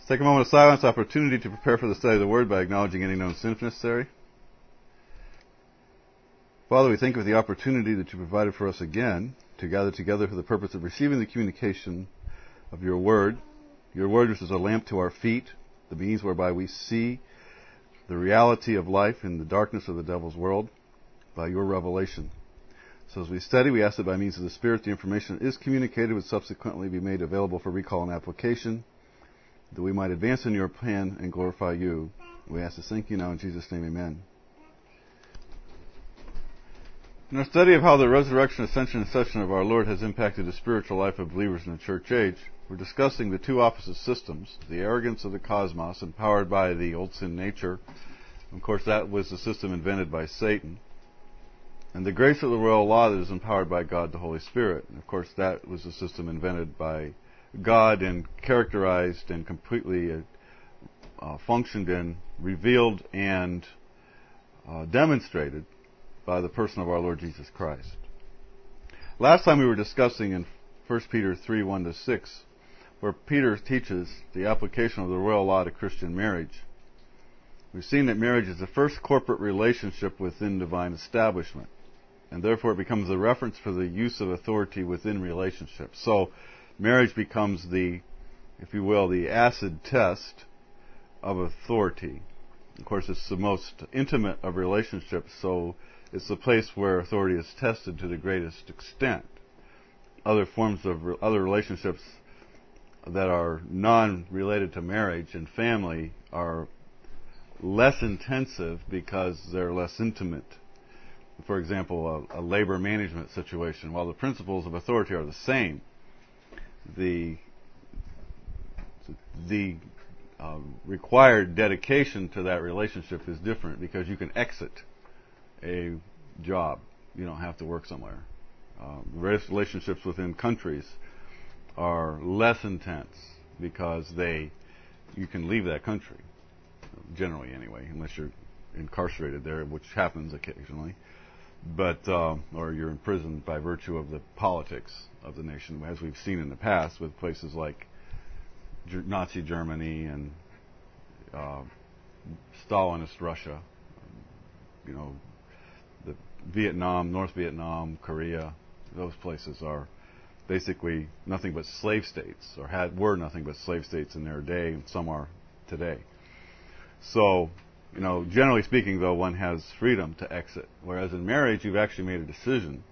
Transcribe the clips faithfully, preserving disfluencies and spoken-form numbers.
Take a moment of silence, opportunity to prepare for the study of the Word by acknowledging any known sin if necessary. Father, we thank you for the opportunity that you provided for us again to gather together for the purpose of receiving the communication of your Word. Your Word, which is a lamp to our feet, the means whereby we see the reality of life in the darkness of the devil's world by your revelation. So as we study, we ask that by means of the Spirit, the information is communicated would subsequently be made available for recall and application, that we might advance in your plan and glorify you. We ask this, thank you now in Jesus' name, amen. In our study of how the resurrection, ascension, and ascension of our Lord has impacted the spiritual life of believers in the church age, we're discussing the two opposite systems, the arrogance of the cosmos, empowered by the old sin nature. Of course, that was the system invented by Satan. And the grace of the royal law that is empowered by God the Holy Spirit. And of course, that was the system invented by God and characterized and completely uh, functioned and revealed and uh, demonstrated by the person of our Lord Jesus Christ. Last time we were discussing in First Peter three, one to six, where Peter teaches the application of the royal law to Christian marriage. We've seen that marriage is the first corporate relationship within divine establishment, and therefore it becomes the reference for the use of authority within relationships. So marriage becomes the, if you will, the acid test of authority. Of course, it's the most intimate of relationships, so it's the place where authority is tested to the greatest extent. Other forms of re- other relationships that are non-related to marriage and family are less intensive because they're less intimate. For example, a, a labor management situation, while the principles of authority are the same, the the uh, required dedication to that relationship is different because you can exit a job. You don't have to work somewhere. Uh, relationships within countries are less intense because they you can leave that country, generally anyway, unless you're incarcerated there, which happens occasionally. But uh, or you're imprisoned by virtue of the politics of the nation, as we've seen in the past with places like G- Nazi Germany and uh, Stalinist Russia. You know, the Vietnam, North Vietnam, Korea, those places are basically nothing but slave states, or had were nothing but slave states in their day, and some are today. So, you know, generally speaking, though, one has freedom to exit. Whereas in marriage, you've actually made a decision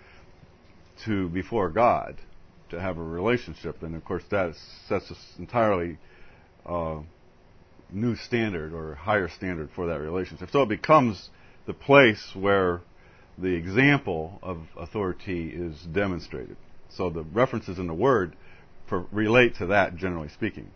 to, before God, to have a relationship. And, of course, that sets an entirely uh, new standard or higher standard for that relationship. So it becomes the place where the example of authority is demonstrated. So the references in the Word for, relate to that, generally speaking.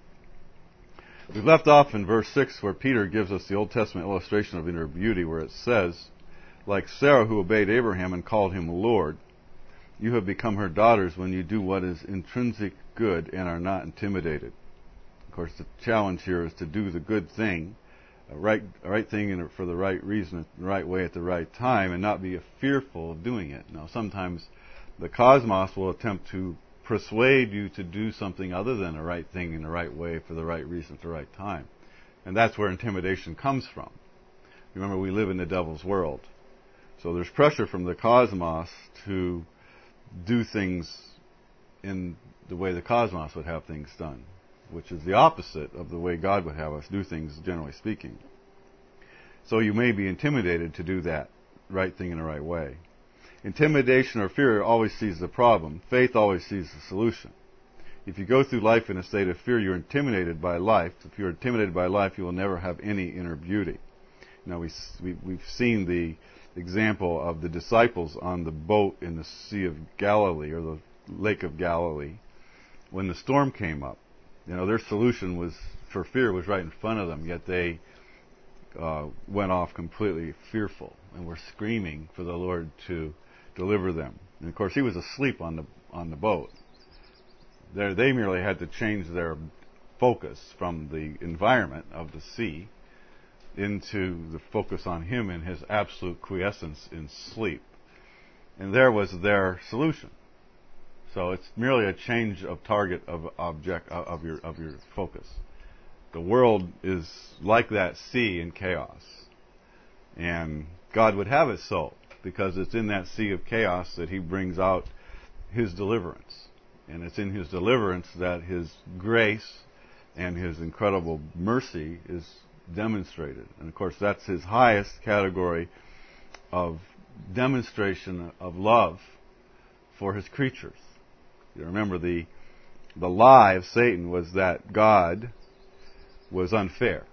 We've left off in verse six where Peter gives us the Old Testament illustration of inner beauty, where it says, like Sarah who obeyed Abraham and called him Lord, you have become her daughters when you do what is intrinsic good and are not intimidated. Of course, the challenge here is to do the good thing, a right, a right thing in, for the right reason, the right way at the right time, and not be fearful of doing it. Now, sometimes the cosmos will attempt to persuade you to do something other than the right thing in the right way for the right reason at the right time. And that's where intimidation comes from. Remember, we live in the devil's world. So there's pressure from the cosmos to do things in the way the cosmos would have things done, which is the opposite of the way God would have us do things, generally speaking. So you may be intimidated to do that right thing in the right way. Intimidation or fear always sees the problem. Faith always sees the solution. If you go through life in a state of fear, you're intimidated by life. If you're intimidated by life, you will never have any inner beauty. Now, we, we, we've seen the example of the disciples on the boat in the Sea of Galilee, or the Lake of Galilee, when the storm came up. You know, their solution was, for fear, was right in front of them, yet they uh, went off completely fearful and were screaming for the Lord to deliver them. And of course, he was asleep on the on the boat. There, they merely had to change their focus from the environment of the sea into the focus on him and his absolute quiescence in sleep. And there was their solution. So it's merely a change of target of object of your of your focus. The world is like that sea in chaos. And God would have it so, because it's in that sea of chaos that He brings out His deliverance. And it's in His deliverance that His grace and His incredible mercy is demonstrated. And of course, that's His highest category of demonstration of love for His creatures. You remember, the the lie of Satan was that God was unfair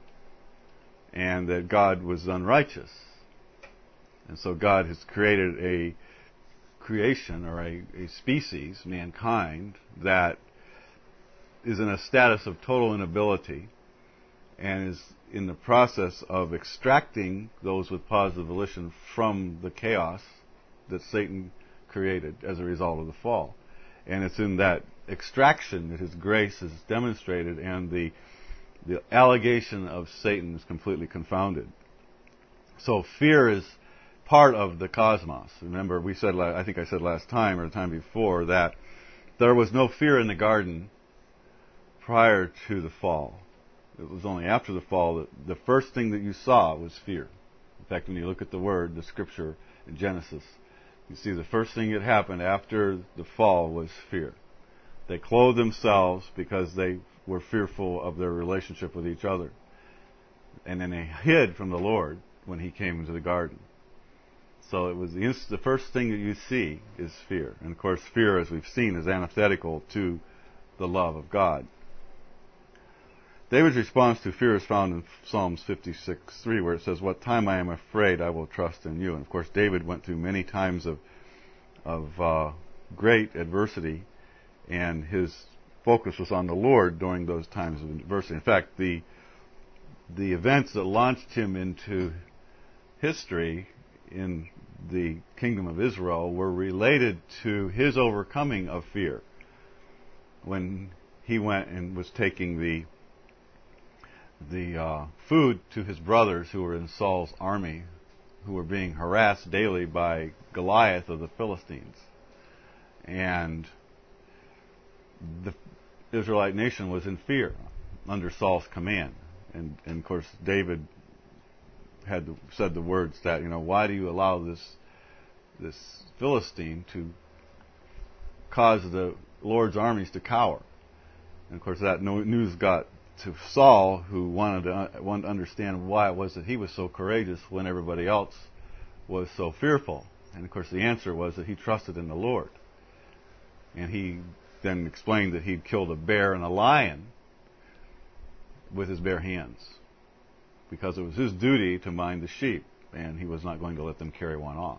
and that God was unrighteous. And so God has created a creation, or a, a species, mankind, that is in a status of total inability and is in the process of extracting those with positive volition from the chaos that Satan created as a result of the fall. And it's in that extraction that His grace is demonstrated, and the the allegation of Satan is completely confounded. So fear is part of the cosmos. Remember, we said, I think I said last time or the time before, that there was no fear in the garden prior to the fall. It was only after the fall that the first thing that you saw was fear. In fact, when you look at the word, the scripture in Genesis, you see the first thing that happened after the fall was fear. They clothed themselves because they were fearful of their relationship with each other. And then they hid from the Lord when He came into the garden. So it was the, inst- the first thing that you see is fear. And of course, fear, as we've seen, is antithetical to the love of God. David's response to fear is found in Psalms fifty-six three, where it says, "What time I am afraid, I will trust in you." And of course, David went through many times of of uh, great adversity, and his focus was on the Lord during those times of adversity. In fact, the the events that launched him into history in the kingdom of Israel were related to his overcoming of fear. When he went and was taking the the uh, food to his brothers who were in Saul's army, who were being harassed daily by Goliath of the Philistines. And the Israelite nation was in fear under Saul's command. And, and of course, David had the, said the words that, you know, why do you allow this this Philistine to cause the Lord's armies to cower? And of course, that news got to Saul, who wanted to, wanted to understand why it was that he was so courageous when everybody else was so fearful. And of course, the answer was that he trusted in the Lord. And he then explained that he'd killed a bear and a lion with his bare hands, because it was his duty to mind the sheep, and he was not going to let them carry one off.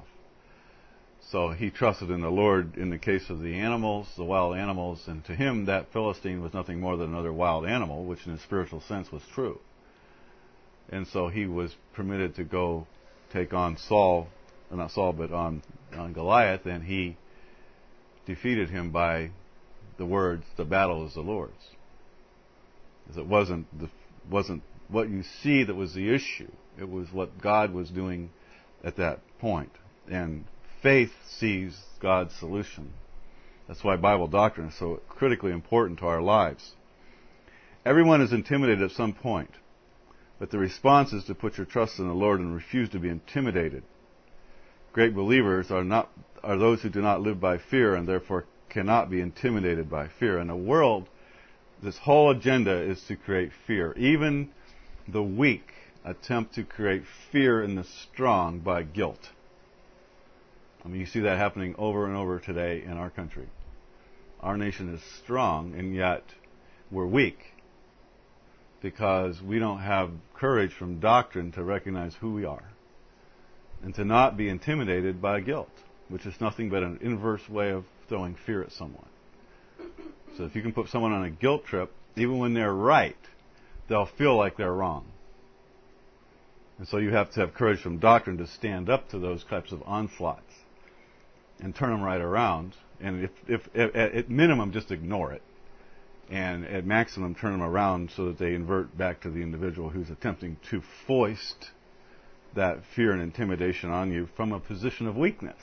So he trusted in the Lord in the case of the animals, the wild animals, and to him that Philistine was nothing more than another wild animal, which in a spiritual sense was true. And so he was permitted to go take on Saul, not Saul, but on, on Goliath, and he defeated him by the words, "The battle is the Lord's." Because it wasn't the, wasn't what you see that was the issue. It was what God was doing at that point. And faith sees God's solution. That's why Bible doctrine is so critically important to our lives. Everyone is intimidated at some point, but the response is to put your trust in the Lord and refuse to be intimidated. Great believers are not are those who do not live by fear and therefore cannot be intimidated by fear. In the world, this whole agenda is to create fear. Even the weak attempt to create fear in the strong by guilt. I mean, you see that happening over and over today in our country. Our nation is strong, and yet we're weak because we don't have courage from doctrine to recognize who we are and to not be intimidated by guilt, which is nothing but an inverse way of throwing fear at someone. So if you can put someone on a guilt trip, even when they're right, they'll feel like they're wrong. And so you have to have courage from doctrine to stand up to those types of onslaughts and turn them right around. And if, if, if at minimum, just ignore it. And at maximum, turn them around so that they invert back to the individual who's attempting to foist that fear and intimidation on you from a position of weakness,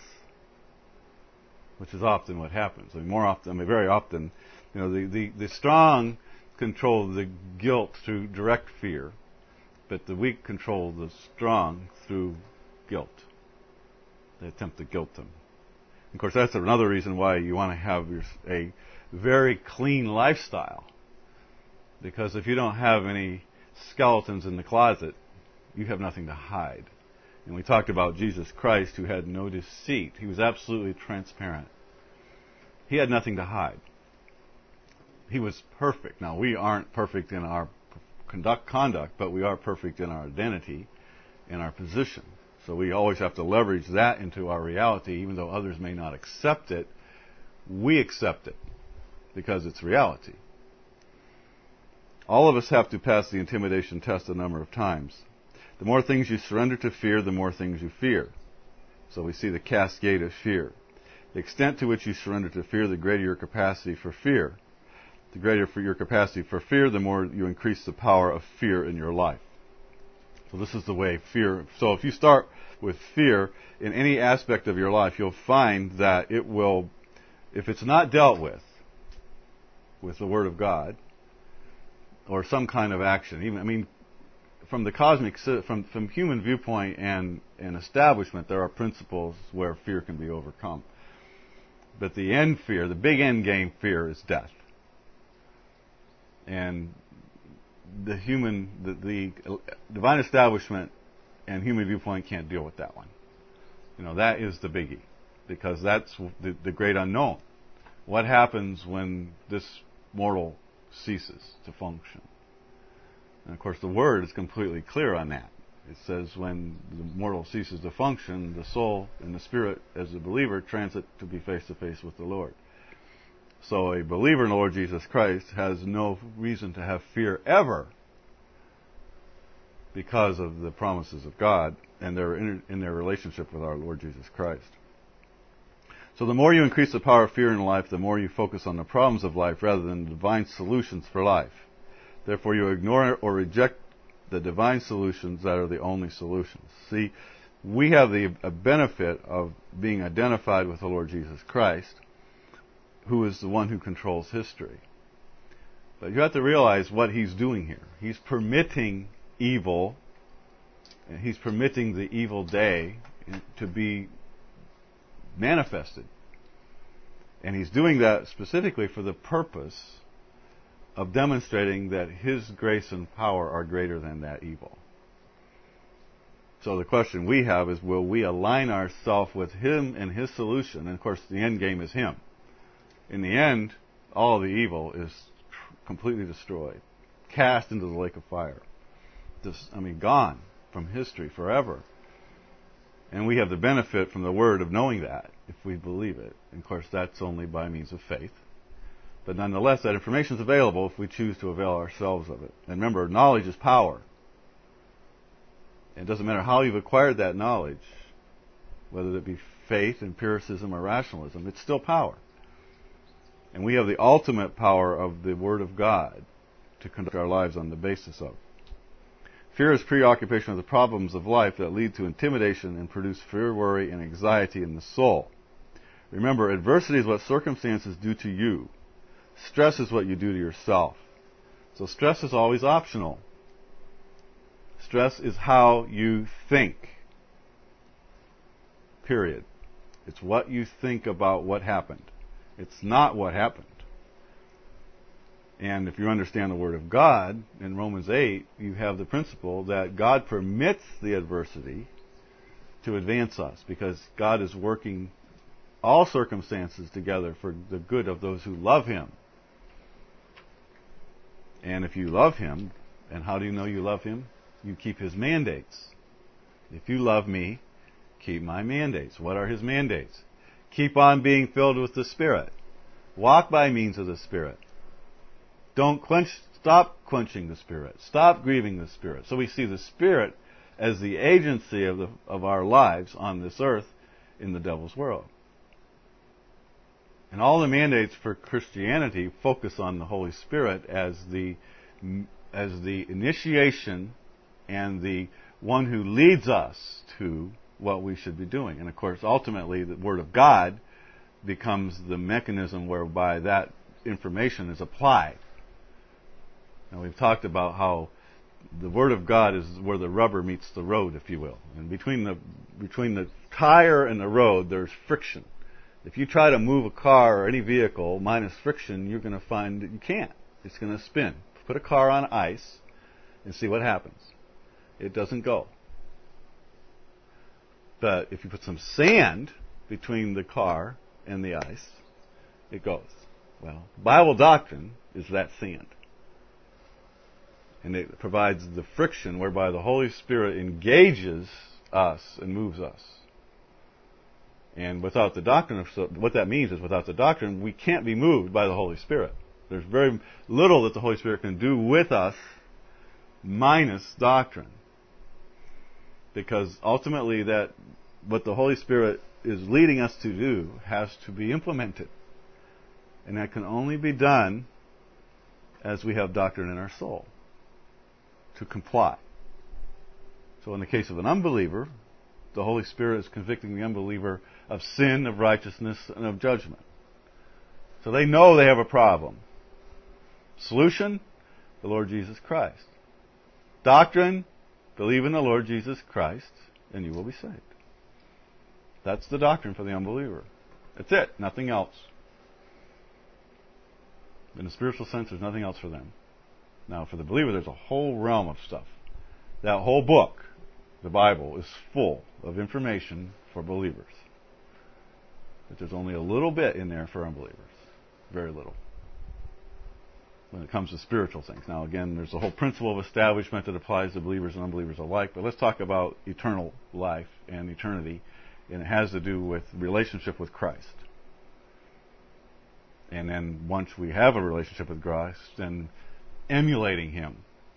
which is often what happens. I mean, more often, I mean, very often, you know, the, the, the strong control the guilt through direct fear, but the weak control the strong through guilt. They attempt to guilt them. Of course, that's another reason why you want to have your, a very clean lifestyle. Because if you don't have any skeletons in the closet, you have nothing to hide. And we talked about Jesus Christ, who had no deceit. He was absolutely transparent. He had nothing to hide. He was perfect. Now, we aren't perfect in our conduct, conduct, but we are perfect in our identity and our position. So we always have to leverage that into our reality, even though others may not accept it. We accept it because it's reality. All of us have to pass the intimidation test a number of times. The more things you surrender to fear, the more things you fear. So we see the cascade of fear. The extent to which you surrender to fear, the greater your capacity for fear. The greater for your capacity for fear, the more you increase the power of fear in your life. So this is the way fear... So if you start with fear in any aspect of your life, you'll find that it will, if it's not dealt with, with the Word of God, or some kind of action, even, I mean, from the cosmic, from, from human viewpoint and, and establishment, there are principles where fear can be overcome. But the end fear, the big end game fear is death. And the human, the, the divine establishment and human viewpoint can't deal with that one. You know, that is the biggie, because that's the, the great unknown. What happens when this mortal ceases to function? And of course, the Word is completely clear on that. It says when the mortal ceases to function, the soul and the spirit, as a believer, transit to be face to face with the Lord. So a believer in the Lord Jesus Christ has no reason to have fear ever, because of the promises of God and their in, in their relationship with our Lord Jesus Christ. So the more you increase the power of fear in life, the more you focus on the problems of life rather than the divine solutions for life. Therefore, you ignore or reject the divine solutions that are the only solutions. See, we have the a benefit of being identified with the Lord Jesus Christ, who is the one who controls history. But you have to realize what He's doing here. He's permitting evil, and He's permitting the evil day to be manifested. And He's doing that specifically for the purpose of demonstrating that His grace and power are greater than that evil. So the question we have is, will we align ourselves with Him and His solution? And of course, the end game is Him. In the end, all of the evil is completely destroyed, cast into the lake of fire. This, I mean, gone from history forever. And we have the benefit from the Word of knowing that, if we believe it. And of course, that's only by means of faith. But nonetheless, that information is available if we choose to avail ourselves of it. And remember, knowledge is power. It doesn't matter how you've acquired that knowledge, whether it be faith, empiricism, or rationalism, it's still power. And we have the ultimate power of the Word of God to conduct our lives on the basis of. Fear is preoccupation with the problems of life that lead to intimidation and produce fear, worry, and anxiety in the soul. Remember, adversity is what circumstances do to you. Stress is what you do to yourself. So stress is always optional. Stress is how you think. Period. It's what you think about what happened. It's not what happened. And if you understand the Word of God, in Romans eight, you have the principle that God permits the adversity to advance us, because God is working all circumstances together for the good of those who love Him. And if you love Him, and how do you know you love Him? You keep His mandates. If you love me, keep my mandates. What are His mandates? Keep on being filled with the Spirit. Walk by means of the Spirit. Don't quench, stop quenching the Spirit. Stop grieving the Spirit. So we see the Spirit as the agency of, the, of our lives on this earth in the devil's world. And all the mandates for Christianity focus on the Holy Spirit as the, as the initiation and the one who leads us to what we should be doing. And of course, ultimately, the Word of God becomes the mechanism whereby that information is applied. And we've talked about how the Word of God is where the rubber meets the road, if you will. And between the between the tire and the road, there's friction. If you try to move a car or any vehicle minus friction, you're going to find that you can't. It's going to spin. Put a car on ice and see what happens. It doesn't go. But if you put some sand between the car and the ice, it goes. Well, Bible doctrine is that sand. And it provides the friction whereby the Holy Spirit engages us and moves us. And without the doctrine, of, so what that means is without the doctrine, we can't be moved by the Holy Spirit. There's very little that the Holy Spirit can do with us minus doctrine. Because ultimately that what the Holy Spirit is leading us to do has to be implemented. And that can only be done as we have doctrine in our soul to comply. So in the case of an unbeliever, the Holy Spirit is convicting the unbeliever of sin, of righteousness, and of judgment. So they know they have a problem. Solution, the Lord Jesus Christ. Doctrine, believe in the Lord Jesus Christ, and you will be saved. That's the doctrine for the unbeliever. That's it, nothing else. In a spiritual sense, there's nothing else for them. Now, for the believer, there's a whole realm of stuff. That whole book, the Bible, is full of information for believers. But there's only a little bit in there for unbelievers. Very little. When it comes to spiritual things. Now, again, there's a whole principle of establishment that applies to believers and unbelievers alike. But let's talk about eternal life and eternity. And it has to do with relationship with Christ. And then once we have a relationship with Christ, then emulating Him.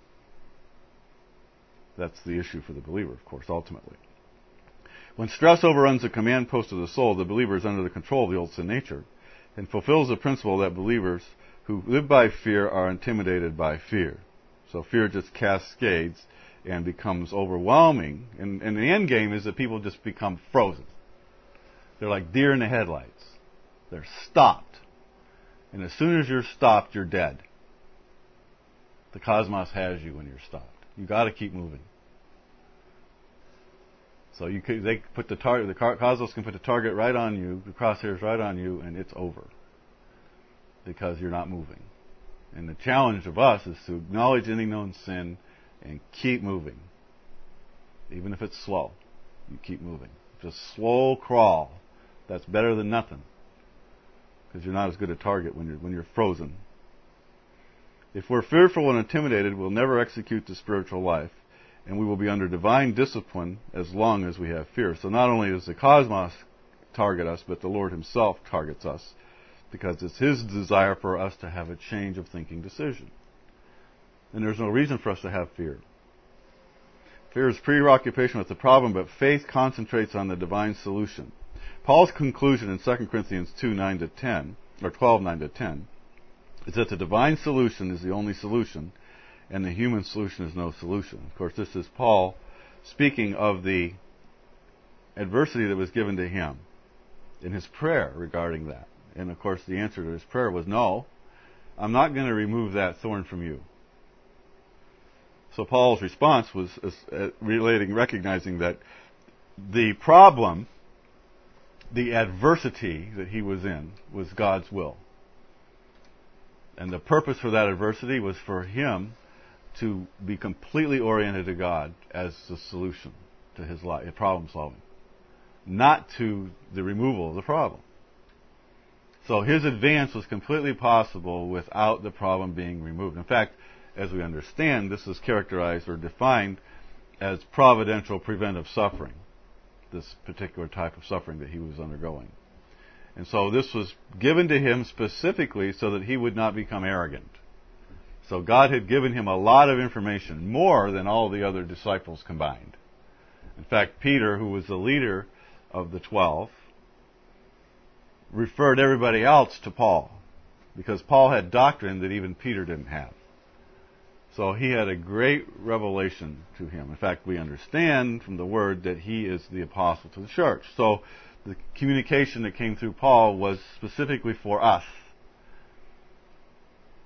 That's the issue for the believer, of course, ultimately. When stress overruns the command post of the soul, the believer is under the control of the old sin nature and fulfills the principle that believers who live by fear are intimidated by fear. So fear just cascades and becomes overwhelming. And, and the end game is that people just become frozen. They're like deer in the headlights. They're stopped. And as soon as you're stopped, you're dead. The cosmos has you when you're stopped. You got to keep moving. So you could, they put the target. The cosmos can put the target right on you, the crosshairs right on you, and it's over because you're not moving. And the challenge of us is to acknowledge any known sin and keep moving, even if it's slow. You keep moving. Just slow crawl. That's better than nothing because you're not as good a target when you're when you're frozen. If we're fearful and intimidated, we'll never execute the spiritual life, and we will be under divine discipline as long as we have fear. So not only does the cosmos target us, but the Lord Himself targets us, because it's His desire for us to have a change of thinking decision. And there's no reason for us to have fear. Fear is preoccupation with the problem, but faith concentrates on the divine solution. Paul's conclusion in Second Corinthians two, nine to ten, or twelve, nine to ten, is that the divine solution is the only solution, and the human solution is no solution. Of course, this is Paul speaking of the adversity that was given to him in his prayer regarding that. And of course, the answer to his prayer was, no, I'm not going to remove that thorn from you. So Paul's response was uh, relating, recognizing that the problem, the adversity that he was in, was God's will. And the purpose for that adversity was for him to be completely oriented to God as the solution to his life, problem solving, not to the removal of the problem. So his advance was completely possible without the problem being removed. In fact, as we understand, this is characterized or defined as providential preventive suffering, this particular type of suffering that he was undergoing. And so this was given to him specifically so that he would not become arrogant. So God had given him a lot of information, more than all the other disciples combined. In fact, Peter, who was the leader of the twelve, referred everybody else to Paul, because Paul had doctrine that even Peter didn't have. So he had a great revelation to him. In fact, we understand from the Word that he is the apostle to the church. So the communication that came through Paul was specifically for us.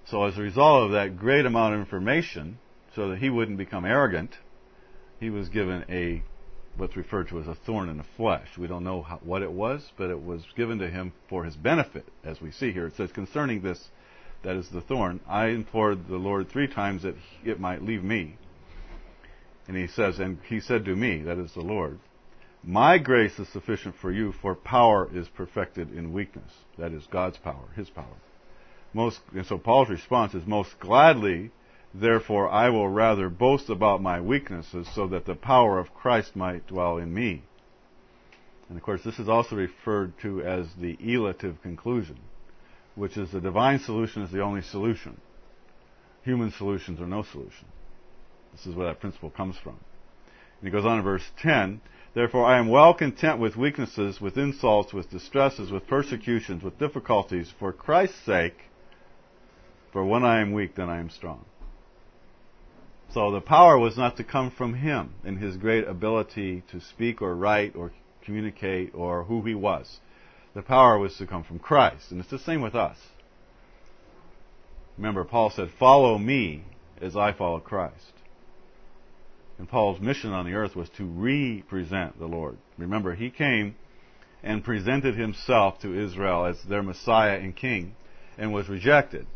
So as a result of that great amount of information, so that he wouldn't become arrogant, he was given a what's referred to as a thorn in the flesh. We don't know how, what it was, but it was given to him for his benefit, as we see here. It says, concerning this, that is the thorn, I implored the Lord three times that it might leave me. And he says, and he said to me, that is the Lord, my grace is sufficient for you, for power is perfected in weakness. That is God's power, his power. Most, and so Paul's response is, most gladly, therefore, I will rather boast about my weaknesses, so that the power of Christ might dwell in me. And of course, this is also referred to as the elative conclusion, which is the divine solution is the only solution. Human solutions are no solution. This is where that principle comes from. And he goes on in verse ten, therefore I am well content with weaknesses, with insults, with distresses, with persecutions, with difficulties, for Christ's sake, for when I am weak, then I am strong. So the power was not to come from him in his great ability to speak or write or communicate or who he was. The power was to come from Christ. And it's the same with us. Remember, Paul said, follow me as I follow Christ. And Paul's mission on the earth was to represent the Lord. Remember, he came and presented himself to Israel as their Messiah and King and was rejected.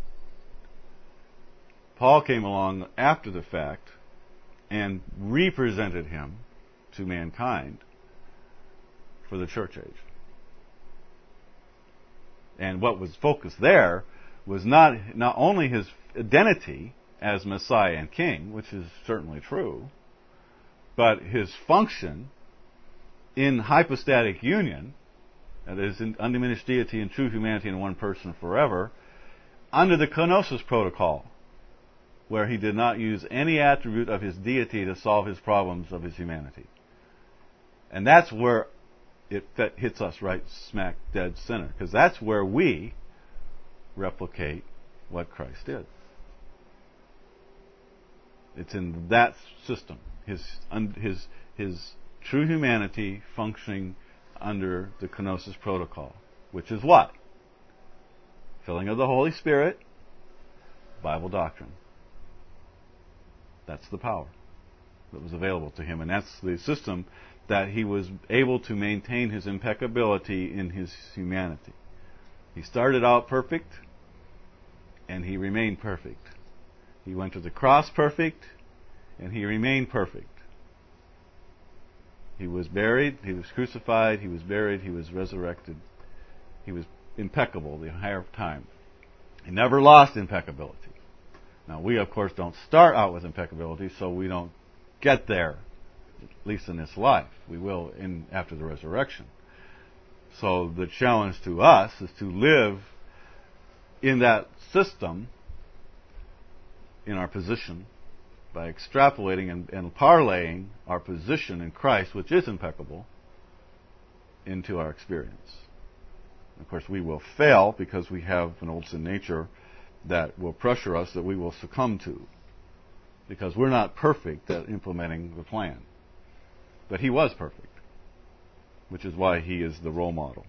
Paul came along after the fact and represented him to mankind for the church age. And what was focused there was not, not only his identity as Messiah and King, which is certainly true, but his function in hypostatic union, that is, in undiminished deity and true humanity in one person forever, under the kenosis protocol, where he did not use any attribute of his deity to solve his problems of his humanity. And that's where it hits us right smack dead center, because that's where we replicate what Christ did. It's in that system, his his his true humanity functioning under the kenosis protocol, which is what? Filling of the Holy Spirit, Bible doctrine. That's the power that was available to him, and that's the system that he was able to maintain his impeccability in his humanity. He started out perfect, and he remained perfect. He went to the cross perfect, and he remained perfect. He was buried, he was crucified, he was buried, he was resurrected. He was impeccable the entire time. He never lost impeccability. Now, we, of course, don't start out with impeccability, so we don't get there, at least in this life. We will in after the resurrection. So the challenge to us is to live in that system, in our position, by extrapolating and, and parlaying our position in Christ, which is impeccable, into our experience. Of course, we will fail because we have an old sin nature that will pressure us, that we will succumb to, because we're not perfect at implementing the plan. But he was perfect, which is why he is the role model.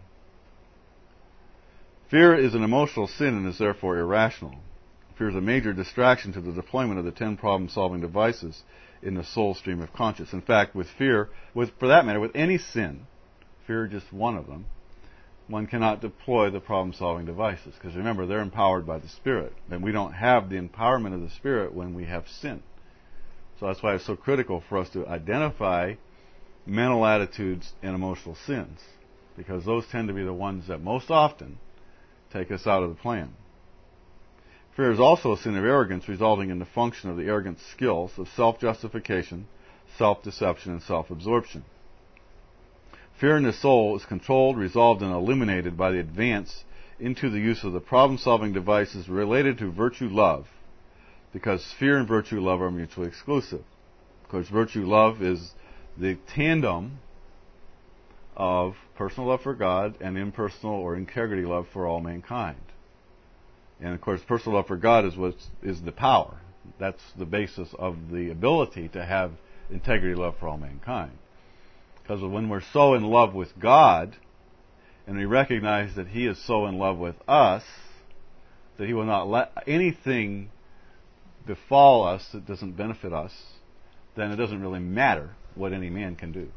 Fear is an emotional sin and is therefore irrational. Fear is a major distraction to the deployment of the ten problem-solving devices in the soul stream of conscience. In fact, with fear, with for that matter, with any sin, fear just one of them, one cannot deploy the problem-solving devices. Because remember, they're empowered by the Spirit. And we don't have the empowerment of the Spirit when we have sin. So that's why it's so critical for us to identify mental attitudes and emotional sins. Because those tend to be the ones that most often take us out of the plan. Fear is also a sin of arrogance, resulting in the function of the arrogant skills of self-justification, self-deception, and self-absorption. Fear in the soul is controlled, resolved, and eliminated by the advance into the use of the problem-solving devices related to virtue love, because fear and virtue love are mutually exclusive. Of course, virtue love is the tandem of personal love for God and impersonal or integrity love for all mankind. And of course, personal love for God is what is the power. That's the basis of the ability to have integrity love for all mankind. Because when we're so in love with God, and we recognize that He is so in love with us, that He will not let anything befall us that doesn't benefit us, then it doesn't really matter what any man can do.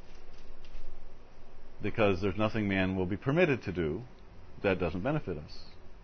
Because there's nothing man will be permitted to do that doesn't benefit us.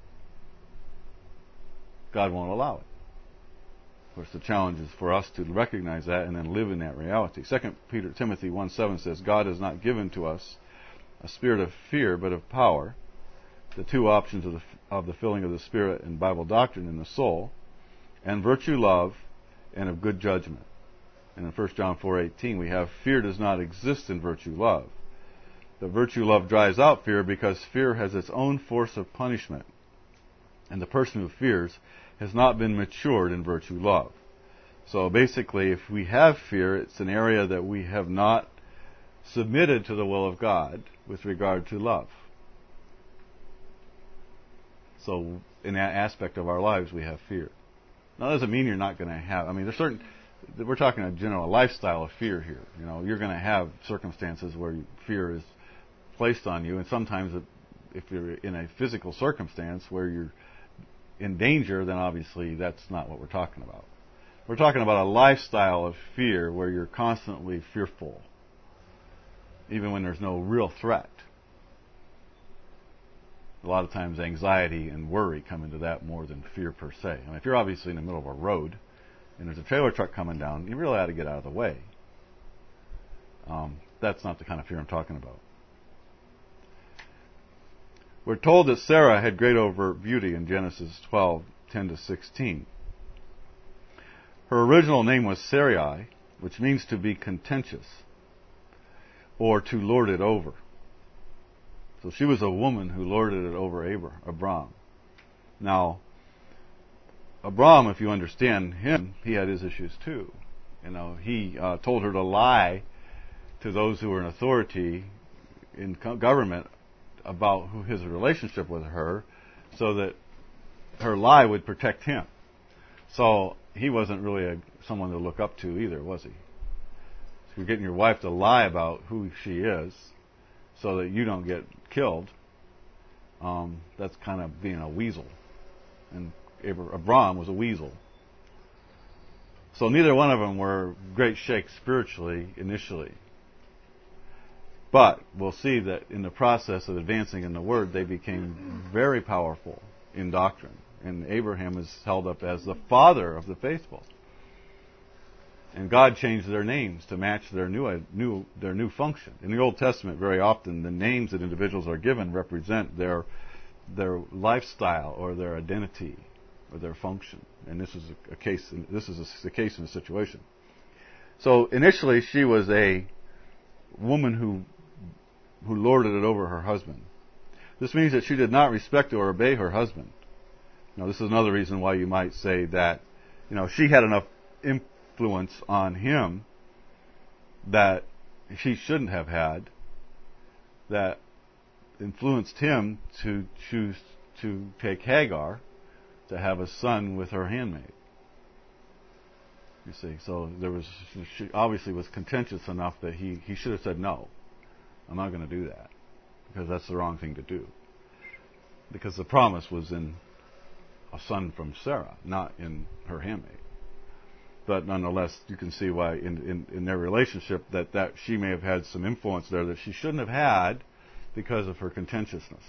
God won't allow it. Of course, the challenge is for us to recognize that and then live in that reality. Second Peter, Timothy one seven says, God has not given to us a spirit of fear, but of power. The two options of the, of the filling of the Spirit and Bible doctrine in the soul, and virtue, love, and of good judgment. And in First John four eighteen, we have fear does not exist in virtue, love. The virtue, love drives out fear because fear has its own force of punishment. And the person who fears has not been matured in virtue, love. So basically, if we have fear, it's an area that we have not submitted to the will of God with regard to love. So in that aspect of our lives, we have fear. Now, that doesn't mean you're not going to have, I mean, there's certain, we're talking a general lifestyle of fear here. You know, you're going to have circumstances where fear is placed on you, and sometimes if you're in a physical circumstance where you're in danger, then obviously that's not what we're talking about. We're talking about a lifestyle of fear where you're constantly fearful, even when there's no real threat. A lot of times anxiety and worry come into that more than fear per se. I mean, if you're obviously in the middle of a road and there's a trailer truck coming down, you really ought to get out of the way. Um, that's not the kind of fear I'm talking about. We're told that Sarah had great over beauty in Genesis twelve ten to sixteen. Her original name was Sarai, which means to be contentious or to lord it over. So she was a woman who lorded it over Abram. Now, Abram, if you understand him, he had his issues too. You know, he uh, told her to lie to those who were in authority in government about who his relationship with her, so that her lie would protect him. So he wasn't really a, someone to look up to either, was he? So you're getting your wife to lie about who she is, so that you don't get killed. Um, that's kind of being a weasel, and Abram was a weasel. So neither one of them were great shakes spiritually initially. But we'll see that in the process of advancing in the Word, they became very powerful in doctrine. And Abraham is held up as the father of the faithful. And God changed their names to match their new, new, their new function. In the Old Testament, very often, the names that individuals are given represent their, their lifestyle or their identity or their function. And this is a, a case. In, this is a, a case in a situation. So initially, she was a woman who who lorded it over her husband. This means that she did not respect or obey her husband. Now, this is another reason why you might say that, you know, she had enough influence on him that she shouldn't have had, that influenced him to choose to take Hagar to have a son with her handmaid. You see, so there was, she obviously was contentious enough that he, he should have said, no, I'm not going to do that, because that's the wrong thing to do. Because the promise was in a son from Sarah, not in her handmaid. But nonetheless, you can see why in, in, in their relationship that, that she may have had some influence there that she shouldn't have had because of her contentiousness.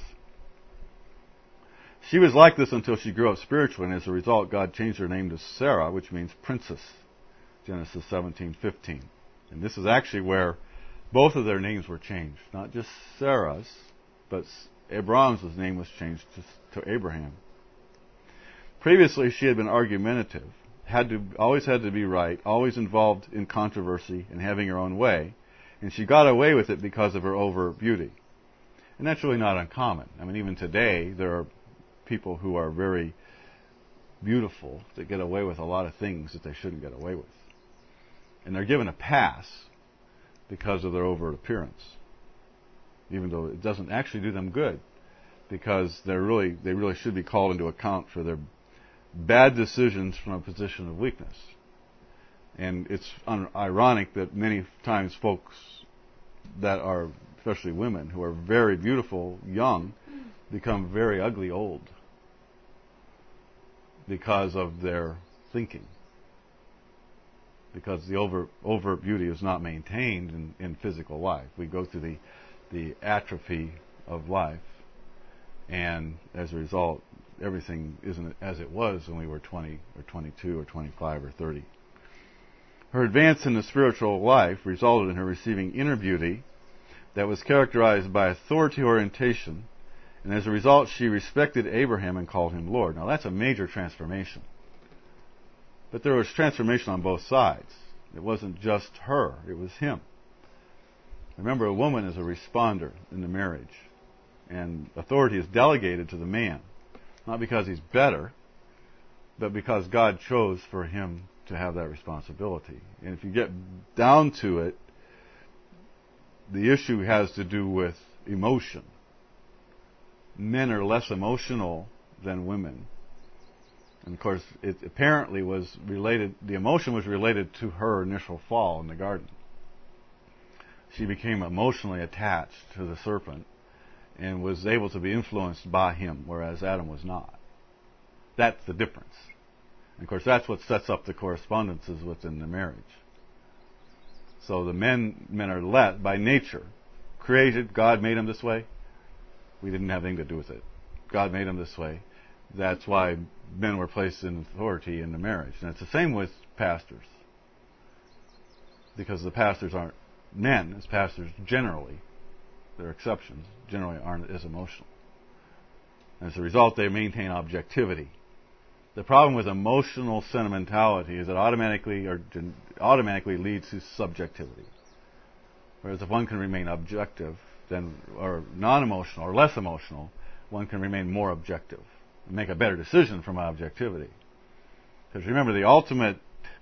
She was like this until she grew up spiritually, and as a result, God changed her name to Sarah, which means princess. Genesis seventeen fifteen. And this is actually where both of their names were changed. Not just Sarah's, but Abram's name was changed to, to Abraham. Previously, she had been argumentative, had to always had to be right, always involved in controversy and having her own way, and she got away with it because of her over beauty. And that's really not uncommon. I mean, even today, there are people who are very beautiful that get away with a lot of things that they shouldn't get away with. And they're given a pass because of their overt appearance, even though it doesn't actually do them good, because they're really they really should be called into account for their bad decisions from a position of weakness. And it's un- ironic that many times folks that are, especially women, who are very beautiful young, become very ugly old. because of their thinking. Because the over, overt beauty is not maintained in, in physical life. We go through the, the atrophy of life, and as a result, everything isn't as it was when we were twenty or twenty-two or twenty-five or thirty. Her advance in the spiritual life resulted in her receiving inner beauty that was characterized by authority orientation, and as a result she respected Abraham and called him Lord. Now that's a major transformation. But there was transformation on both sides. It wasn't just her, it was him. Remember, a woman is a responder in the marriage, and authority is delegated to the man, not because he's better, but because God chose for him to have that responsibility. And if you get down to it, the issue has to do with emotion. Men are less emotional than women. And of course, it apparently was related, the emotion was related to her initial fall in the garden. She became emotionally attached to the serpent and was able to be influenced by him, whereas Adam was not. That's the difference. And of course, that's what sets up the correspondences within the marriage. So the men men are let by nature, created. God made them this way. We didn't have anything to do with it. God made them this way. That's why men were placed in authority in the marriage. And it's the same with pastors. Because the pastors aren't men, as pastors generally, there are exceptions, generally aren't as emotional. As a result, they maintain objectivity. The problem with emotional sentimentality is it automatically or automatically leads to subjectivity. Whereas if one can remain objective, then or non-emotional or less emotional, one can remain more objective and make a better decision from objectivity. Because remember, the ultimate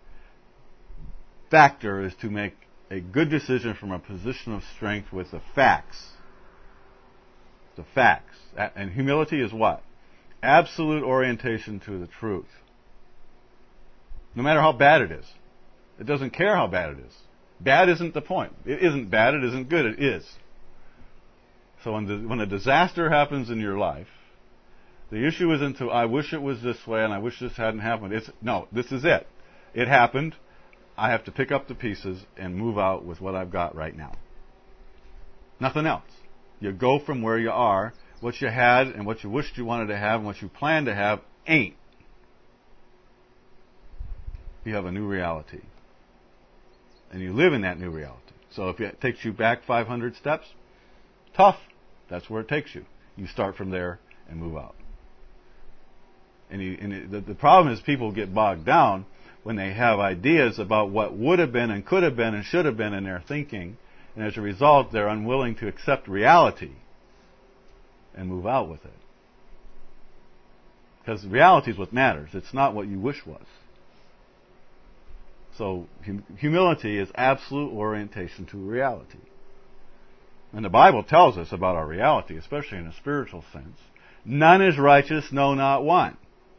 factor is to make a good decision from a position of strength with the facts. The facts. And humility is what? Absolute orientation to the truth. No matter how bad it is. It doesn't care how bad it is. Bad isn't the point. It isn't bad, it isn't good, it is. So when, the, when a disaster happens in your life, the issue isn't to, I wish it was this way and I wish this hadn't happened. It's, no, this is it. It happened. I have to pick up the pieces and move out with what I've got right now. Nothing else. You go from where you are. What you had and what you wished you wanted to have and what you planned to have ain't. You have a new reality. And you live in that new reality. So if it takes you back five hundred steps, tough. That's where it takes you. You start from there and move out. And, you, and it, the, the problem is people get bogged down when they have ideas about what would have been and could have been and should have been in their thinking. And as a result, they're unwilling to accept reality and move out with it. Because reality is what matters. It's not what you wish was. So hum- humility is absolute orientation to reality. And the Bible tells us about our reality, especially in a spiritual sense. None is righteous, no, not one.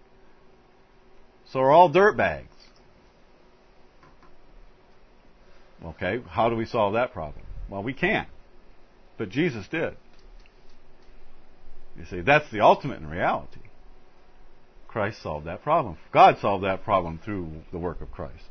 So we're all dirtbags. Okay, how do we solve that problem? Well, we can't. But Jesus did. You see, that's the ultimate in reality. Christ solved that problem. God solved that problem through the work of Christ.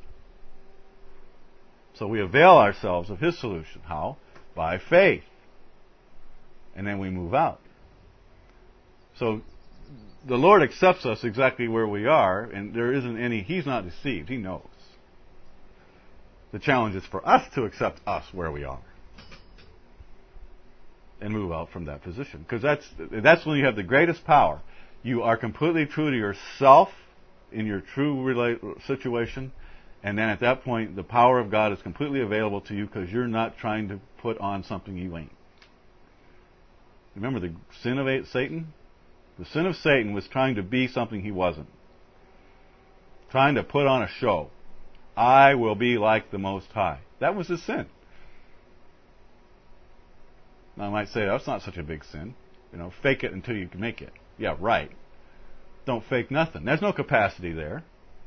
So we avail ourselves of His solution. How? By faith. And then we move out. So the Lord accepts us exactly where we are, and there isn't any, He's not deceived. He knows. The challenge is for us to accept us where we are. And move out from that position. Because that's that's when you have the greatest power. You are completely true to yourself in your true relate, situation. And then at that point, the power of God is completely available to you because you're not trying to put on something you ain't. Remember the sin of Satan? The sin of Satan was trying to be something he wasn't. Trying to put on a show. I will be like the Most High. That was his sin. Now I might say, that's not such a big sin. You know, fake it until you can make it. Yeah, right. Don't fake nothing. There's no capacity there.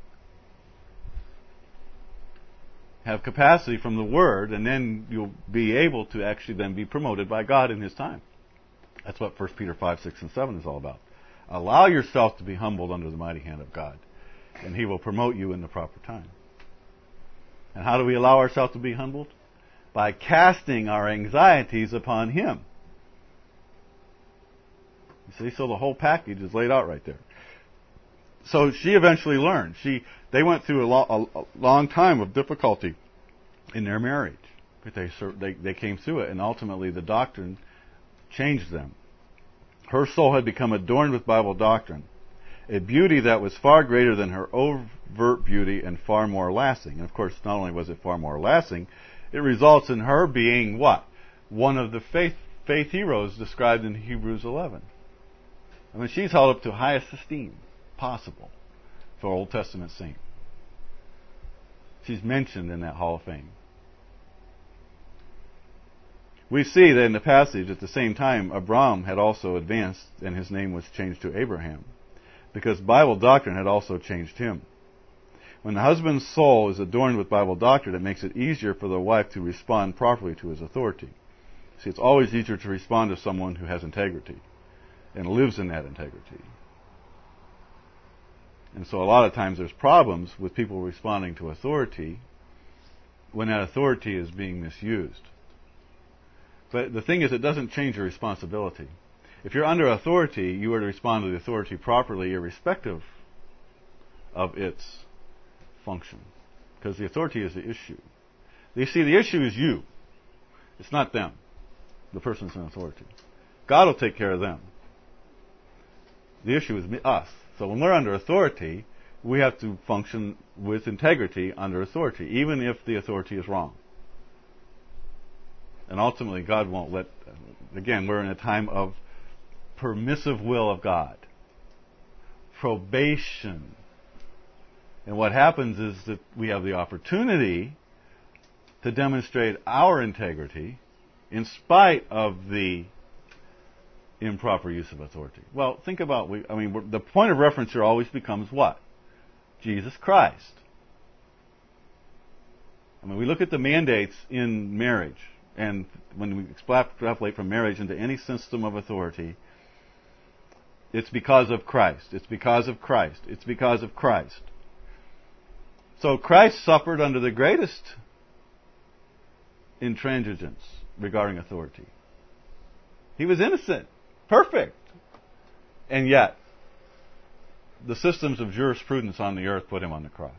Have capacity from the Word, and then you'll be able to actually then be promoted by God in His time. That's what First Peter five, six, and seven is all about. Allow yourself to be humbled under the mighty hand of God, and He will promote you in the proper time. And how do we allow ourselves to be humbled? By casting our anxieties upon Him. You see, so the whole package is laid out right there. So she eventually learned. She, they went through a, lo- a long time of difficulty in their marriage, but they, they they came through it, and ultimately the doctrine changed them. Her soul had become adorned with Bible doctrine, a beauty that was far greater than her overt beauty and far more lasting. And of course, not only was it far more lasting, it results in her being what? One of the faith faith heroes described in Hebrews eleven. I mean, she's held up to highest esteem possible for an Old Testament saint. She's mentioned in that Hall of Fame. We see that in the passage, at the same time, Abram had also advanced, and his name was changed to Abraham, because Bible doctrine had also changed him. When the husband's soul is adorned with Bible doctrine, it makes it easier for the wife to respond properly to his authority. See, it's always easier to respond to someone who has integrity and lives in that integrity. And so a lot of times there's problems with people responding to authority when that authority is being misused. But the thing is, it doesn't change your responsibility. If you're under authority, you are to respond to the authority properly, irrespective of its function. Because the authority is the issue. You see, the issue is you. It's not them, the person's in authority. God will take care of them. The issue is me, us. So when we're under authority, we have to function with integrity under authority, even if the authority is wrong. And ultimately, God won't let... Again, we're in a time of permissive will of God. Probation. And what happens is that we have the opportunity to demonstrate our integrity in spite of the improper use of authority. Well, think about, we, I mean, the point of reference here always becomes what? Jesus Christ. I mean, we look at the mandates in marriage, and when we extrapolate from marriage into any system of authority, it's because of Christ. It's because of Christ. It's because of Christ. So Christ suffered under the greatest intransigence regarding authority. He was innocent. Perfect. And yet, the systems of jurisprudence on the earth put him on the cross.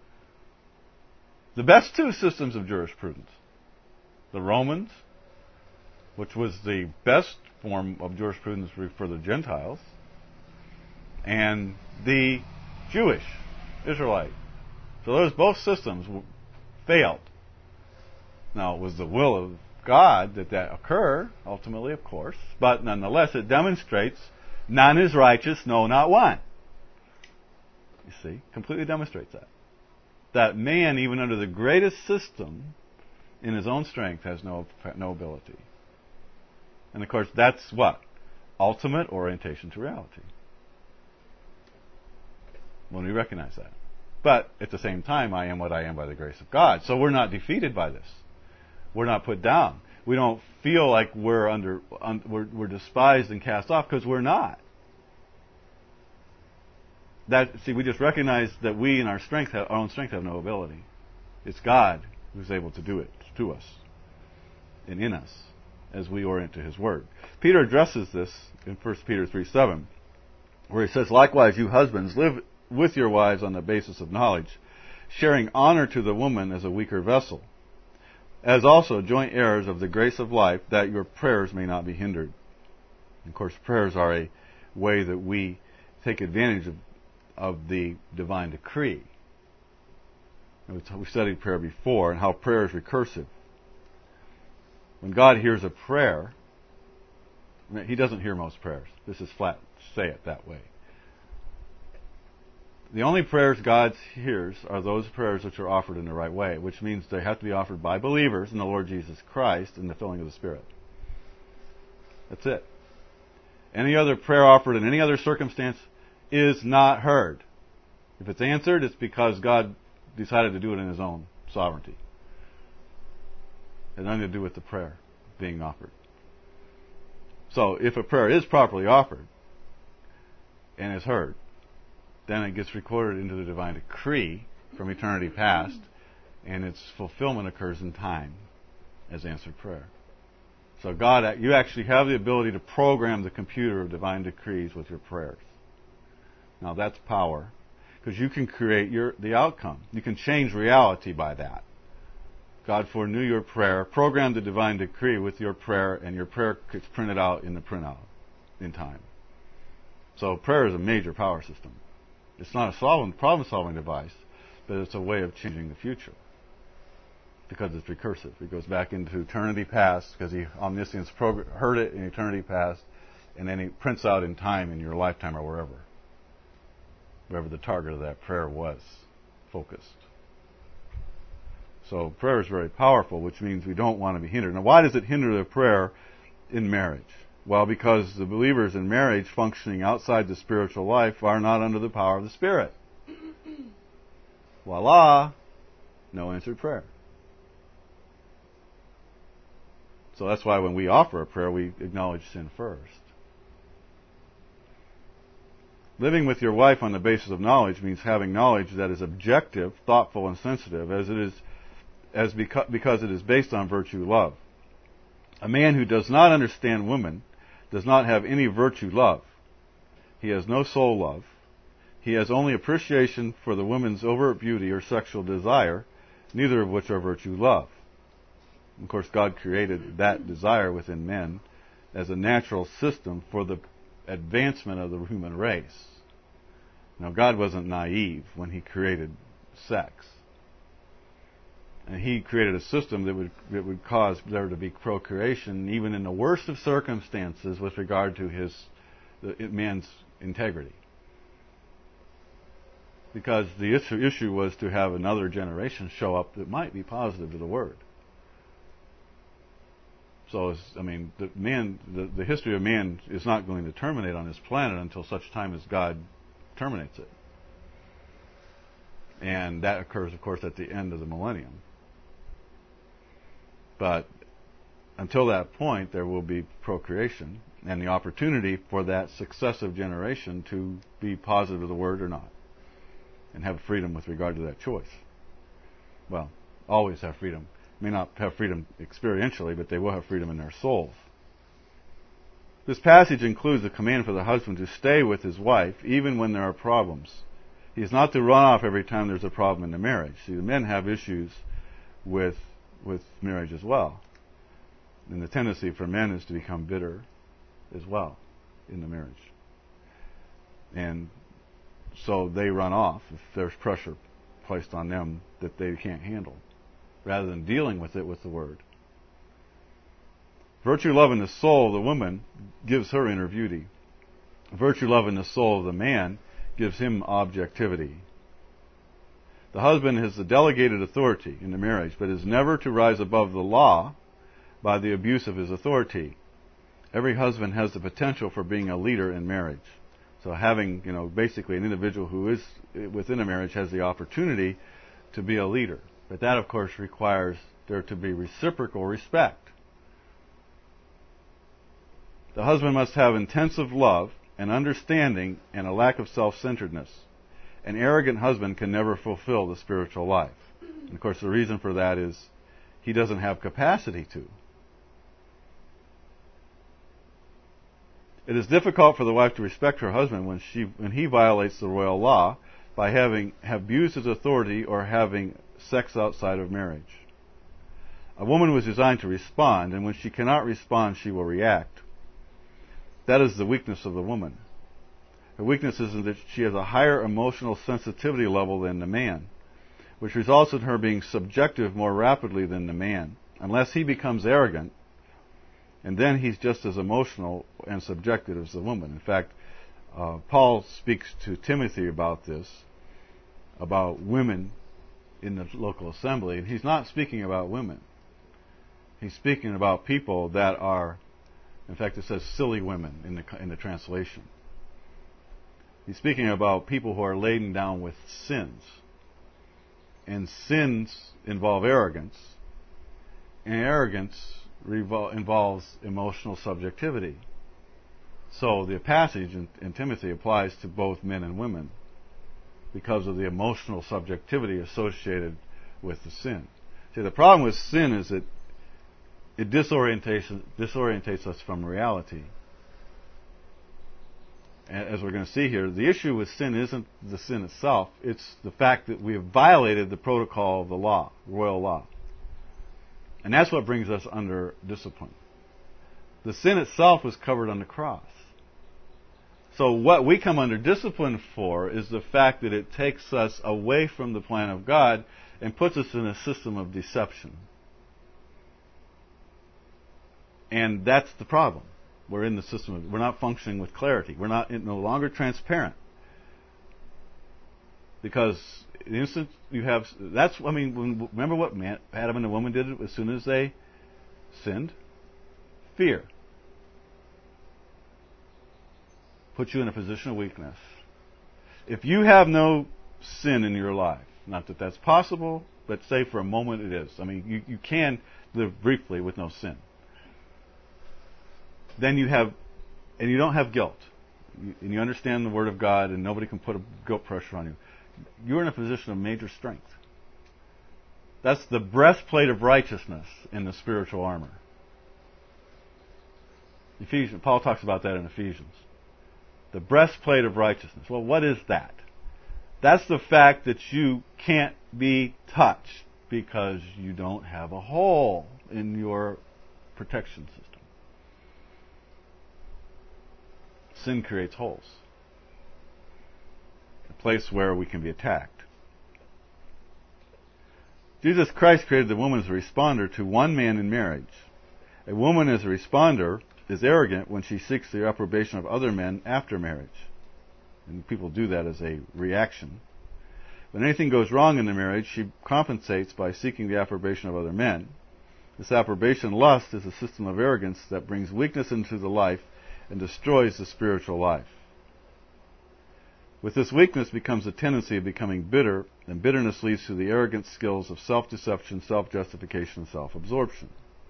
The best two systems of jurisprudence, the Romans, which was the best form of jurisprudence for the Gentiles, and the Jewish, Israelite. So those both systems failed. Now, it was the will of God that that occur, ultimately, of course, but nonetheless it demonstrates none is righteous, no, not one. You see, completely demonstrates that. That man, even under the greatest system, in his own strength, has no no ability. And of course, that's what? Ultimate orientation to reality. When we recognize that. But at the same time, I am what I am by the grace of God. So we're not defeated by this. We're not put down. We don't feel like we're under un, we're, we're despised and cast off, because we're not. That see, we just recognize that we, in our strength, have, our own strength, have no ability. It's God who's able to do it to us and in us as we orient to His Word. Peter addresses this in First Peter three seven, where he says, "Likewise, you husbands, live with your wives on the basis of knowledge, sharing honor to the woman as a weaker vessel, as also joint heirs of the grace of life, that your prayers may not be hindered." Of course, prayers are a way that we take advantage of, of the divine decree. We studied prayer before, and how prayer is recursive. When God hears a prayer, He doesn't hear most prayers. This is flat, say it that way. The only prayers God hears are those prayers which are offered in the right way, which means they have to be offered by believers in the Lord Jesus Christ in the filling of the Spirit. That's it. Any other prayer offered in any other circumstance is not heard. If it's answered, it's because God decided to do it in His own sovereignty. It has nothing to do with the prayer being offered. So, if a prayer is properly offered, and is heard. Then it gets recorded into the divine decree from eternity past, and its fulfillment occurs in time as answered prayer. So God, you actually have the ability to program the computer of divine decrees with your prayers. Now that's power, because you can create your the outcome. You can change reality by that. God foreknew your prayer, programmed the divine decree with your prayer, and your prayer gets printed out in the printout in time. So prayer is a major power system. It's not a solving, problem-solving device, but it's a way of changing the future, because it's recursive. It goes back into eternity past, because the omniscience prog- heard it in eternity past, and then it prints out in time in your lifetime or wherever, wherever the target of that prayer was focused. So prayer is very powerful, which means we don't want to be hindered. Now, why does it hinder the prayer in marriage? Well, because the believers in marriage functioning outside the spiritual life are not under the power of the Spirit. Voila! No answered prayer. So that's why when we offer a prayer, we acknowledge sin first. Living with your wife on the basis of knowledge means having knowledge that is objective, thoughtful, and sensitive, as it is as beca- because it is based on virtue love. A man who does not understand woman does not have any virtue love. He has no soul love. He has only appreciation for the woman's overt beauty or sexual desire, neither of which are virtue love. Of course, God created that desire within men as a natural system for the advancement of the human race. Now, God wasn't naive when He created sex. And He created a system that would that would cause there to be procreation, even in the worst of circumstances, with regard to his the, man's integrity. Because the issue, issue was to have another generation show up that might be positive to the Word. So, I mean, the man, the, the history of man is not going to terminate on this planet until such time as God terminates it. And that occurs, of course, at the end of the millennium. But until that point, there will be procreation and the opportunity for that successive generation to be positive to the Word or not, and have freedom with regard to that choice. Well, always have freedom. May not have freedom experientially, but they will have freedom in their souls. This passage includes a command for the husband to stay with his wife even when there are problems. He is not to run off every time there's a problem in the marriage. See, the men have issues with with marriage as well. And the tendency for men is to become bitter as well in the marriage. And so they run off if there's pressure placed on them that they can't handle, rather than dealing with it with the Word. Virtue love in the soul of the woman gives her inner beauty. Virtue love in the soul of the man gives him objectivity. The husband has the delegated authority in the marriage, but is never to rise above the law by the abuse of his authority. Every husband has the potential for being a leader in marriage. So having, you know, basically an individual who is within a marriage has the opportunity to be a leader. But that, of course, requires there to be reciprocal respect. The husband must have intensive love and understanding and a lack of self-centeredness. An arrogant husband can never fulfill the spiritual life. And of course, the reason for that is he doesn't have capacity to. It is difficult for the wife to respect her husband when she when he violates the royal law by having abused his authority or having sex outside of marriage. A woman was designed to respond, and when she cannot respond, she will react. That is the weakness of the woman. Her weakness is in that she has a higher emotional sensitivity level than the man, which results in her being subjective more rapidly than the man, unless he becomes arrogant, and then he's just as emotional and subjective as the woman. In fact, uh, Paul speaks to Timothy about this, about women in the local assembly, and he's not speaking about women. He's speaking about people that are, in fact, it says silly women in the in the translation. He's speaking about people who are laden down with sins. And sins involve arrogance. And arrogance revol- involves emotional subjectivity. So the passage in, in Timothy applies to both men and women because of the emotional subjectivity associated with the sin. See, the problem with sin is that it disorientates, disorientates us from reality. And as we're going to see here, the issue with sin isn't the sin itself, it's the fact that we have violated the protocol of the law, royal law. And that's what brings us under discipline. The sin itself was covered on the cross. So what we come under discipline for is the fact that it takes us away from the plan of God and puts us in a system of deception. And that's the problem. We're in the system of, we're not functioning with clarity. We're not no longer transparent. Because the instant you have, that's, I mean, when, remember what man, Adam and the woman did as soon as they sinned? Fear. Puts you in a position of weakness. If you have no sin in your life, not that that's possible, but say for a moment it is. I mean, you, you can live briefly with no sin. Then you have, and you don't have guilt, you, and you understand the Word of God, and nobody can put a guilt pressure on you. You're in a position of major strength. That's the breastplate of righteousness in the spiritual armor. Ephesians, Paul talks about that in Ephesians. The breastplate of righteousness. Well, what is that? That's the fact that you can't be touched because you don't have a hole in your protection system. Sin creates holes. A place where we can be attacked. Jesus Christ created the woman as a responder to one man in marriage. A woman as a responder is arrogant when she seeks the approbation of other men after marriage. And people do that as a reaction. When anything goes wrong in the marriage, she compensates by seeking the approbation of other men. This approbation lust is a system of arrogance that brings weakness into the life and destroys the spiritual life. With this weakness becomes a tendency of becoming bitter, and bitterness leads to the arrogant skills of self-deception, self-justification, and self-absorption.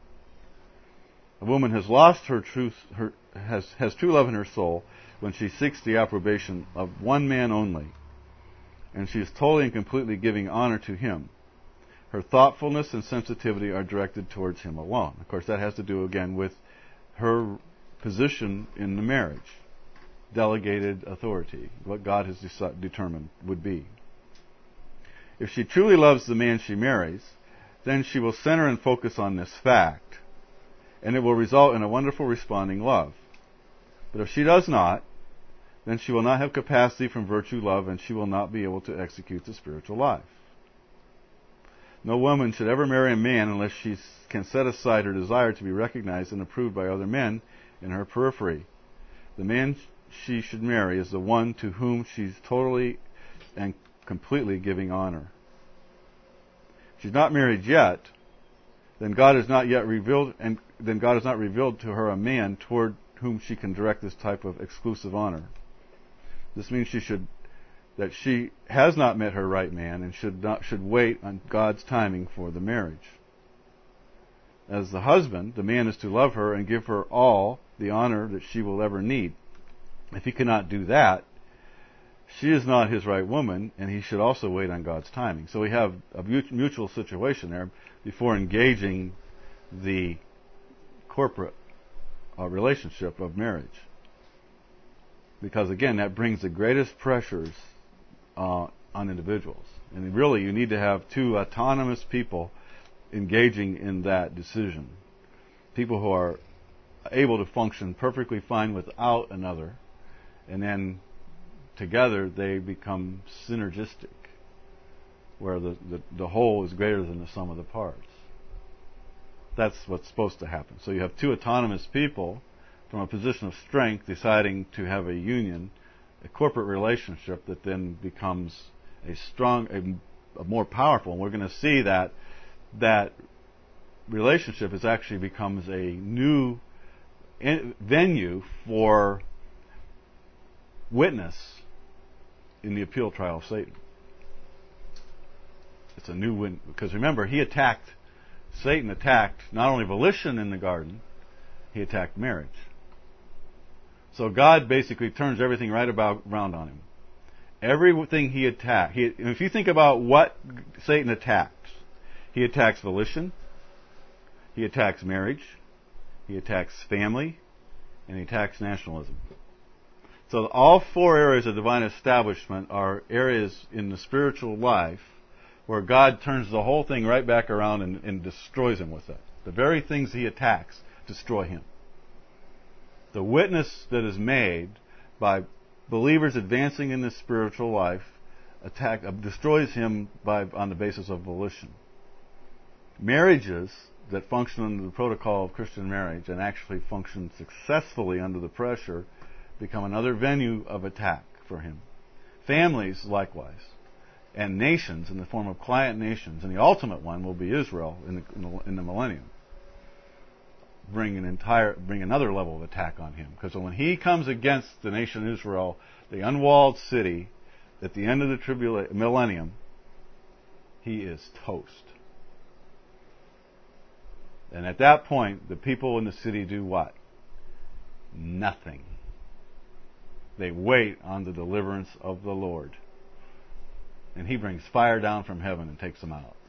A woman has lost her truth, her, has, has true love in her soul when she seeks the approbation of one man only, and she is totally and completely giving honor to him. Her thoughtfulness and sensitivity are directed towards him alone. Of course, that has to do, again, with her position in the marriage. Delegated authority, what God has de- determined would be. If she truly loves the man she marries, then she will center and focus on this fact, and it will result in a wonderful responding love. But if she does not, then she will not have capacity from virtue love, and she will not be able to execute the spiritual life. No woman should ever marry a man unless she can set aside her desire to be recognized and approved by other men in her periphery. The man she should marry is the one to whom she's totally and completely giving honor. If she's not married yet, then God has not yet revealed, and then God has not revealed to her a man toward whom she can direct this type of exclusive honor. This means she should that she has not met her right man and should not should wait on God's timing for the marriage. As the husband, the man is to love her and give her all the honor that she will ever need. If he cannot do that, she is not his right woman, and he should also wait on God's timing. So we have a mutual situation there before engaging the corporate uh, relationship of marriage. Because again, that brings the greatest pressures uh, on individuals. And really, you need to have two autonomous people engaging in that decision. People who are able to function perfectly fine without another, and then together they become synergistic, where the, the, the whole is greater than the sum of the parts. That's what's supposed to happen. So you have two autonomous people from a position of strength deciding to have a union, a corporate relationship that then becomes a strong, a, a more powerful. And we're going to see that that relationship is actually becomes a new in, venue for witness in the appeal trial of Satan. It's a new win, because remember, he attacked, Satan attacked not only volition in the garden, he attacked marriage. So God basically turns everything right about around on him. Everything he attacks. He, if you think about what Satan attacks, he attacks volition, he attacks marriage, he attacks family, and he attacks nationalism. So all four areas of divine establishment are areas in the spiritual life where God turns the whole thing right back around and, and destroys him with it. The very things he attacks destroy him. The witness that is made by believers advancing in the spiritual life attack uh, destroys him by on the basis of volition. Marriages that function under the protocol of Christian marriage and actually function successfully under the pressure become another venue of attack for him. Families likewise, and nations in the form of client nations, and the ultimate one will be Israel in the, in the, in the millennium. Bring an entire, bring another level of attack on him. Because when he comes against the nation Israel, the unwalled city, at the end of the tribula- millennium, he is toast. And at that point, the people in the city do what? Nothing. They wait on the deliverance of the Lord. And he brings fire down from heaven and takes them out.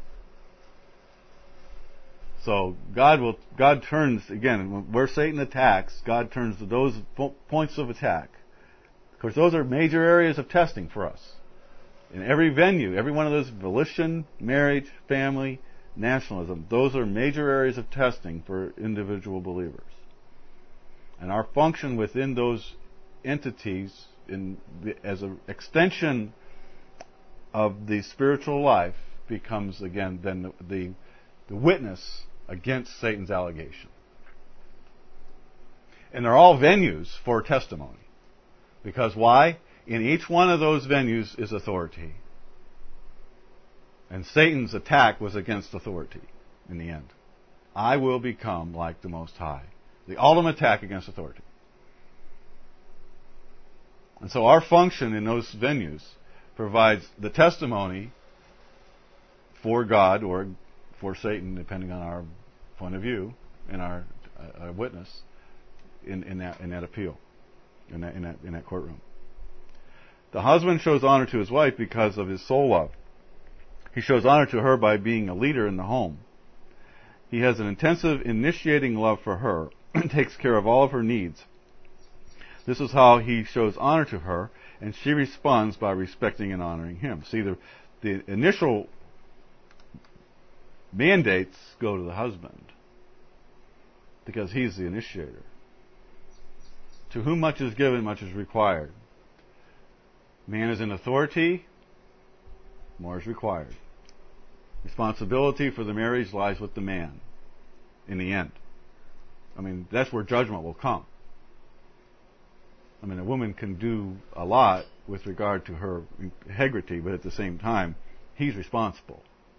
So God will, God turns, again, where Satan attacks, God turns to those points of attack. Of course, those are major areas of testing for us. In every venue, every one of those, volition, marriage, family, nationalism, those are major areas of testing for individual believers. And our function within those entities in the, as an extension of the spiritual life becomes, again, then the, the, the witness against Satan's allegation. And they're all venues for testimony. Because why? In each one of those venues is authority. And Satan's attack was against authority in the end. I will become like the Most High. The ultimate attack against authority. And so our function in those venues provides the testimony for God or for Satan, depending on our point of view and our, uh, our witness in, in that in that appeal, in that, in that in that courtroom. The husband shows honor to his wife because of his soul love. He shows honor to her by being a leader in the home. He has an intensive initiating love for her and takes care of all of her needs. This is how he shows honor to her, and she responds by respecting and honoring him. See, the, the initial mandates go to the husband because he's the initiator. To whom much is given, much is required. Man is in authority, more is required. Responsibility for the marriage lies with the man in the end. I mean, that's where judgment will come. I mean, a woman can do a lot with regard to her integrity, but at the same time, he's responsible.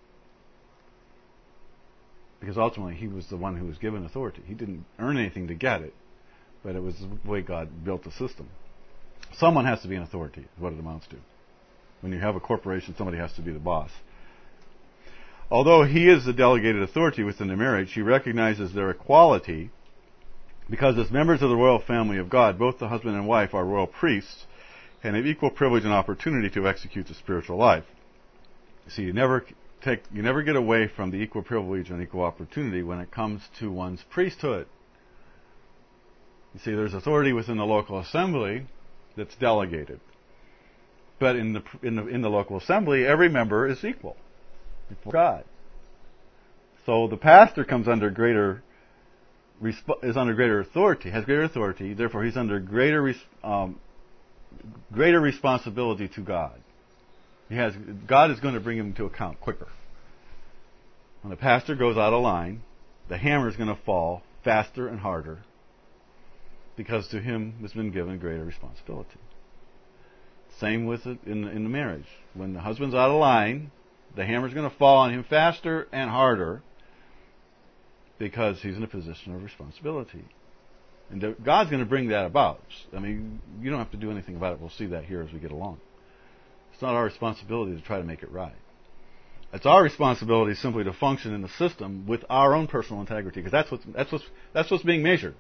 Because ultimately, he was the one who was given authority. He didn't earn anything to get it, but it was the way God built the system. Someone has to be an authority, is what it amounts to. When you have a corporation, somebody has to be the boss. Although he is the delegated authority within the marriage, he recognizes their equality because as members of the royal family of God, both the husband and wife are royal priests and have equal privilege and opportunity to execute the spiritual life. See, you never take, you never get away from the equal privilege and equal opportunity when it comes to one's priesthood. You see, there's authority within the local assembly that's delegated. But in the in the in the local assembly, every member is equal before God. So the pastor comes under greater is under greater authority, has greater authority. Therefore, he's under greater um, greater responsibility to God. He has God is going to bring him to account quicker. When the pastor goes out of line, the hammer is going to fall faster and harder because to him has been given greater responsibility. Same with it in, in the marriage. When the husband's out of line, the hammer's going to fall on him faster and harder because he's in a position of responsibility. And God's going to bring that about. I mean, you don't have to do anything about it. We'll see that here as we get along. It's not our responsibility to try to make it right. It's our responsibility simply to function in the system with our own personal integrity, because that's what's, that's what's, that's what's being measured.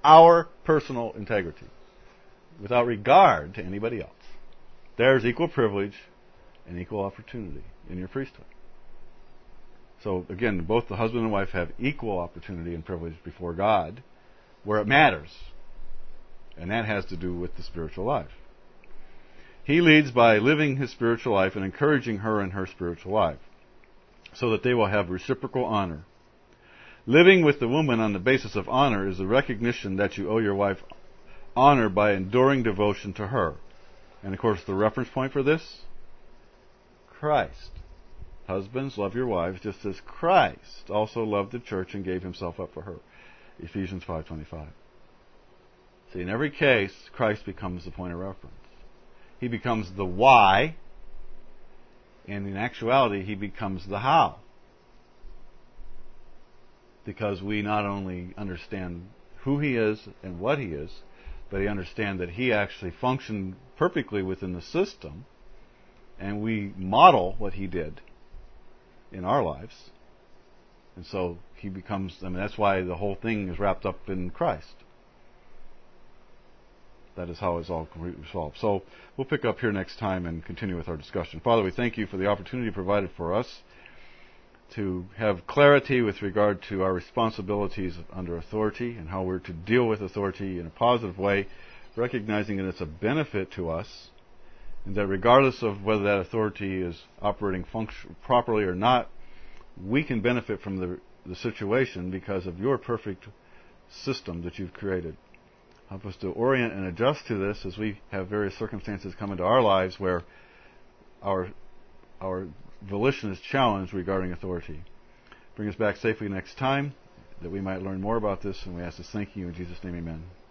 our personal integrity, without regard to anybody else. There's equal privilege and equal opportunity in your priesthood. So again, both the husband and wife have equal opportunity and privilege before God where it matters. And that has to do with the spiritual life. He leads by living his spiritual life and encouraging her in her spiritual life, so that they will have reciprocal honor. Living with the woman on the basis of honor is the recognition that you owe your wife honor by enduring devotion to her. And of course, the reference point for this? Christ. Husbands, love your wives just as Christ also loved the church and gave himself up for her. Ephesians five twenty-five. See, in every case, Christ becomes the point of reference. He becomes the why, and in actuality, he becomes the how. Because we not only understand who he is and what he is, but we understand that he actually functioned perfectly within the system, and we model what he did in our lives. And so he becomes, I mean, that's why the whole thing is wrapped up in Christ. That is how it's all resolved. So we'll pick up here next time and continue with our discussion. Father, we thank you for the opportunity provided for us to have clarity with regard to our responsibilities under authority and how we're to deal with authority in a positive way, recognizing that it's a benefit to us, and that regardless of whether that authority is operating function properly or not, we can benefit from the, the situation because of your perfect system that you've created. Help us to orient and adjust to this as we have various circumstances come into our lives where our our volition is challenged regarding authority. Bring us back safely next time that we might learn more about this, and we ask this thank you in Jesus' name, amen.